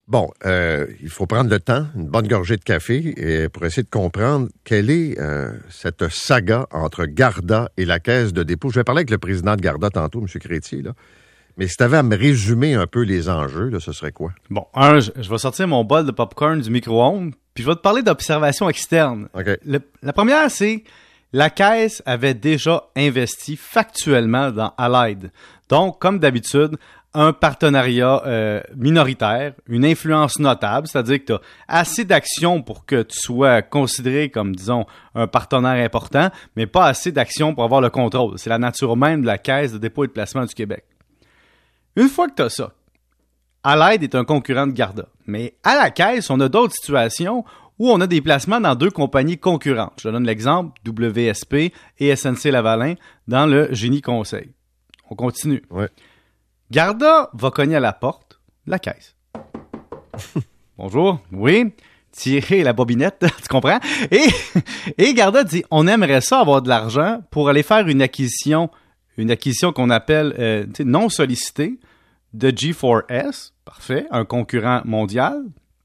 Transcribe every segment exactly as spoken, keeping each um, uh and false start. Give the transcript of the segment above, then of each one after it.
Bon, euh, il faut prendre le temps, une bonne gorgée de café, et pour essayer de comprendre quelle est euh, cette saga entre Garda et la Caisse de dépôt. Je vais parler avec le président de Garda tantôt, M. Crétier, là. Mais si tu avais à me résumer un peu les enjeux, là, ce serait quoi? Bon, un, je, je vais sortir mon bol de popcorn du micro-ondes, puis je vais te parler d'observation externe. Okay. Le, la première, c'est la Caisse avait déjà investi factuellement dans Allied. Donc, comme d'habitude, un partenariat euh, minoritaire, une influence notable, c'est-à-dire que tu as assez d'actions pour que tu sois considéré comme, disons, un partenaire important, mais pas assez d'actions pour avoir le contrôle. C'est la nature même de la Caisse de dépôt et de placement du Québec. Une fois que tu as ça, Allied est un concurrent de Garda. Mais à la Caisse, on a d'autres situations où on a des placements dans deux compagnies concurrentes. Je te donne l'exemple, W S P et S N C-Lavalin dans le Génie Conseil. On continue. Ouais. Garda va cogner à la porte de la Caisse. Bonjour, oui, tirer la bobinette, tu comprends? Et, et Garda dit, on aimerait ça avoir de l'argent pour aller faire une acquisition, une acquisition qu'on appelle euh, non sollicitée de G quatre S, parfait, un concurrent mondial.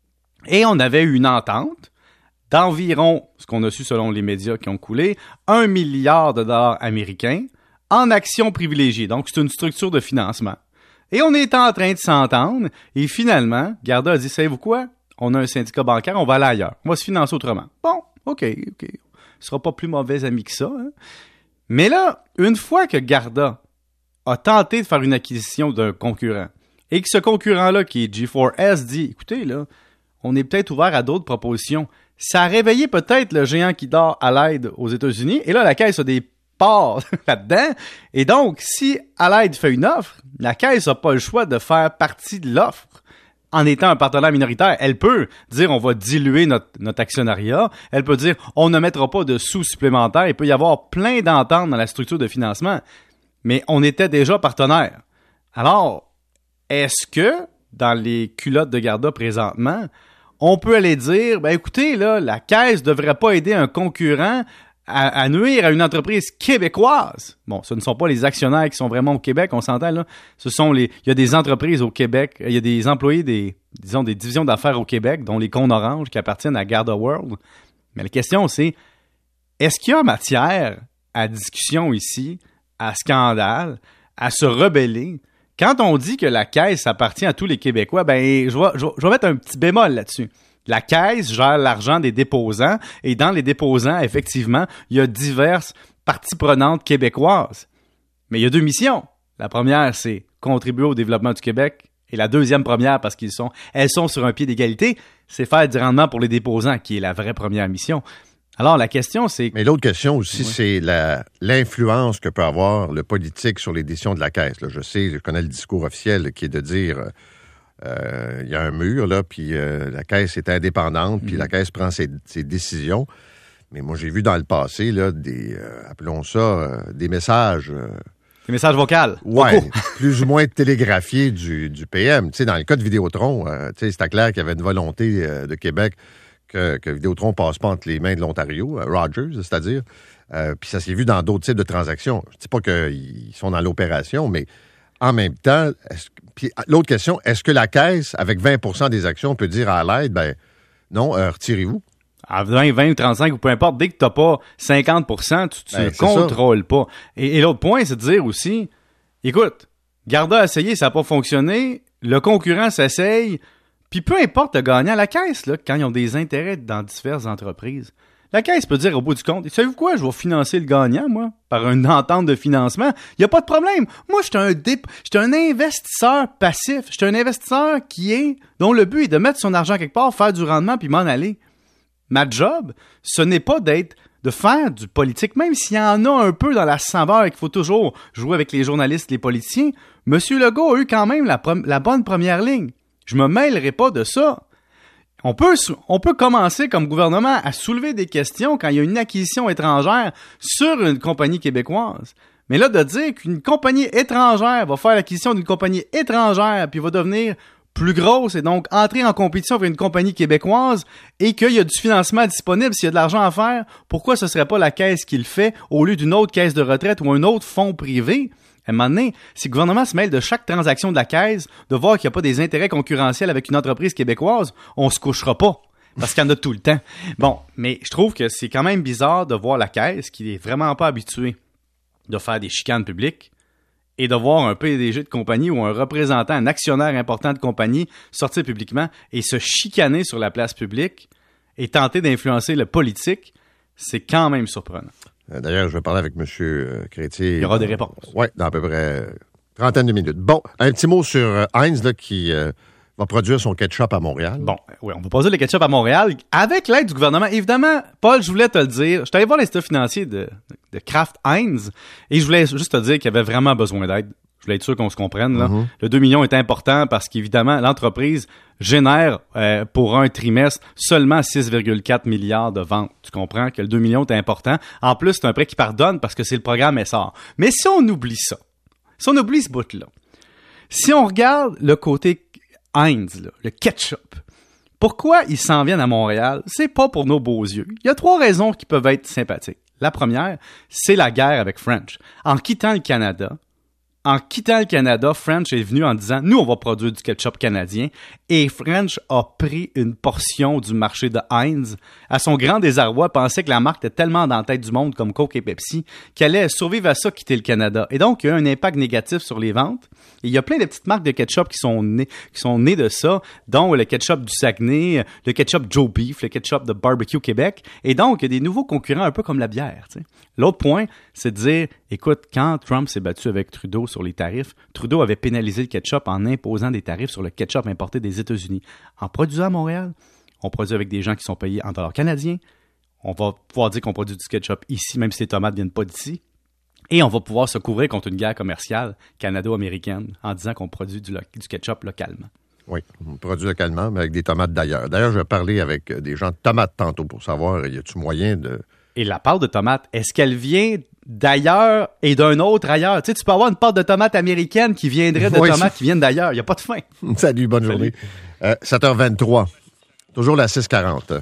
Et on avait eu une entente d'environ, ce qu'on a su selon les médias qui ont coulé, un milliard de dollars américains en actions privilégiées. Donc, c'est une structure de financement. Et on est en train de s'entendre, et finalement, Garda a dit, savez-vous quoi? On a un syndicat bancaire, on va aller ailleurs. On va se financer autrement. Bon, OK, OK. Ce sera pas plus mauvais ami que ça. Hein? Mais là, une fois que Garda a tenté de faire une acquisition d'un concurrent, et que ce concurrent-là, qui est G quatre S, dit, écoutez, là, on est peut-être ouvert à d'autres propositions. Ça a réveillé peut-être le géant qui dort à l'aide aux États-Unis, et là, la Caisse a des parts là-dedans. Et donc, si Allied fait une offre, la Caisse n'a pas le choix de faire partie de l'offre en étant un partenaire minoritaire. Elle peut dire on va diluer notre, notre actionnariat. Elle peut dire on ne mettra pas de sous supplémentaires. Il peut y avoir plein d'ententes dans la structure de financement. Mais on était déjà partenaire. Alors, est-ce que dans les culottes de Garda présentement, on peut aller dire, ben écoutez, là, la Caisse ne devrait pas aider un concurrent À, à nuire à une entreprise québécoise. Bon, ce ne sont pas les actionnaires qui sont vraiment au Québec, on s'entend là. Ce sont les, il y a des entreprises au Québec, il y a des employés des, disons, des divisions d'affaires au Québec, dont les Cônes Orange qui appartiennent à Garda World. Mais la question c'est, est-ce qu'il y a matière à discussion ici, à scandale, à se rebeller? Quand on dit que la Caisse appartient à tous les Québécois, ben, je vais, je vais, je vais mettre un petit bémol là-dessus. La Caisse gère l'argent des déposants et dans les déposants, effectivement, il y a diverses parties prenantes québécoises. Mais il y a deux missions. La première, c'est contribuer au développement du Québec. Et la deuxième première, parce qu'ils sont, elles sont sur un pied d'égalité, c'est faire du rendement pour les déposants, qui est la vraie première mission. Alors, la question, c'est... Mais l'autre question aussi, oui. c'est la, l'influence que peut avoir le politique sur les décisions de la Caisse. Là, je sais, je connais le discours officiel qui est de dire... Il euh, y a un mur, là, puis euh, la Caisse est indépendante, puis mmh. la Caisse prend ses, ses décisions. Mais moi, j'ai vu dans le passé, là, des, euh, appelons ça, euh, des messages... Euh, des messages vocaux. Oui, plus ou moins télégraphiés du, du P M. Tu sais, dans le cas de Vidéotron, euh, tu sais, c'était clair qu'il y avait une volonté euh, de Québec que, que Vidéotron passe pas entre les mains de l'Ontario, euh, Rogers, c'est-à-dire. Euh, puis ça s'est vu dans d'autres types de transactions. Je ne dis pas qu'ils sont dans l'opération, mais en même temps... Est-ce, puis l'autre question, est-ce que la Caisse, avec vingt pour cent des actions, peut dire à l'aide, ben non, euh, retirez-vous? À vingt, vingt ou trente-cinq ou peu importe, dès que tu n'as pas cinquante pour cent, tu ne ben, contrôles pas. Et, et l'autre point, c'est de dire aussi, écoute, Garda a essayé, ça n'a pas fonctionné, le concurrent s'essaye, puis peu importe le gagnant, la Caisse, là, quand ils ont des intérêts dans diverses entreprises, la Caisse peut dire au bout du compte, savez-vous quoi, je vais financer le gagnant, moi, par une entente de financement. Il n'y a pas de problème. Moi, je suis un, dép- un investisseur passif. Je suis un investisseur qui est, dont le but est de mettre son argent quelque part, faire du rendement puis m'en aller. Ma job, ce n'est pas d'être, de faire du politique, même s'il y en a un peu dans la saveur et qu'il faut toujours jouer avec les journalistes, les politiciens. Monsieur Legault a eu quand même la, prom- la bonne première ligne. Je me mêlerai pas de ça. On peut, on peut commencer comme gouvernement à soulever des questions quand il y a une acquisition étrangère sur une compagnie québécoise. Mais là, de dire qu'une compagnie étrangère va faire l'acquisition d'une compagnie étrangère puis va devenir plus grosse et donc entrer en compétition avec une compagnie québécoise et qu'il y a du financement disponible, s'il y a de l'argent à faire, pourquoi ce serait pas la Caisse qui le fait au lieu d'une autre caisse de retraite ou un autre fonds privé? À un moment donné, si le gouvernement se mêle de chaque transaction de la caisse, de voir qu'il n'y a pas des intérêts concurrentiels avec une entreprise québécoise, on se couchera pas. Parce qu'il y en a tout le temps. Bon, mais je trouve que c'est quand même bizarre de voir la caisse, qui est vraiment pas habituée de faire des chicanes publiques, et de voir un P D G de compagnie ou un représentant, un actionnaire important de compagnie sortir publiquement et se chicaner sur la place publique et tenter d'influencer le politique, c'est quand même surprenant. D'ailleurs, je vais parler avec M. Crétier. Il y aura des réponses. Oui, dans à peu près trentaine de minutes. Bon, un petit mot sur euh, Heinz là, qui euh, va produire son ketchup à Montréal. Bon, oui, on va produire le ketchup à Montréal avec l'aide du gouvernement. Évidemment, Paul, je voulais te le dire. Je suis allé voir les états financiers de, de Kraft Heinz et je voulais juste te dire qu'il y avait vraiment besoin d'aide. Je voulais être sûr qu'on se comprenne. Là. Mm-hmm. Le deux millions est important parce qu'évidemment, l'entreprise génère euh, pour un trimestre seulement six virgule quatre milliards de ventes. Tu comprends que le deux millions est important. En plus, c'est un prêt qui pardonne parce que c'est le programme S R. Mais si on oublie ça, si on oublie ce bout-là, si on regarde le côté Heinz, là, le ketchup, pourquoi ils s'en viennent à Montréal? C'est pas pour nos beaux yeux. Il y a trois raisons qui peuvent être sympathiques. La première, c'est la guerre avec French. En quittant le Canada, En quittant le Canada, French est venu en disant « Nous, on va produire du ketchup canadien » et French a pris une portion du marché de Heinz. À son grand désarroi, pensait que la marque était tellement dans la tête du monde comme Coke et Pepsi qu'elle allait survivre à ça, quitter le Canada. Et donc, il y a eu un impact négatif sur les ventes. Et il y a plein de petites marques de ketchup qui sont nées, qui sont nées de ça, dont le ketchup du Saguenay, le ketchup Joe Beef, le ketchup de Barbecue Québec. Et donc, il y a des nouveaux concurrents un peu comme la bière. Tu sais. L'autre point, c'est de dire, écoute, quand Trump s'est battu avec Trudeau sur les tarifs, Trudeau avait pénalisé le ketchup en imposant des tarifs sur le ketchup importé des États-Unis. En produisant à Montréal, on produit avec des gens qui sont payés en dollars canadiens. On va pouvoir dire qu'on produit du ketchup ici, même si les tomates ne viennent pas d'ici. Et on va pouvoir se couvrir contre une guerre commerciale canado-américaine en disant qu'on produit du, lo- du ketchup localement. Oui, on produit localement, mais avec des tomates d'ailleurs. D'ailleurs, je vais parler avec des gens de tomates tantôt pour savoir, y a-t-il moyen de... Et la pâte de tomate, est-ce qu'elle vient d'ailleurs et d'un autre ailleurs? Tu sais, tu peux avoir une pâte de tomate américaine qui viendrait de oui, tomates ça... qui viennent d'ailleurs. Il n'y a pas de fin. Salut, bonne Salut. journée. Euh, sept heures vingt-trois. Toujours la six quarante.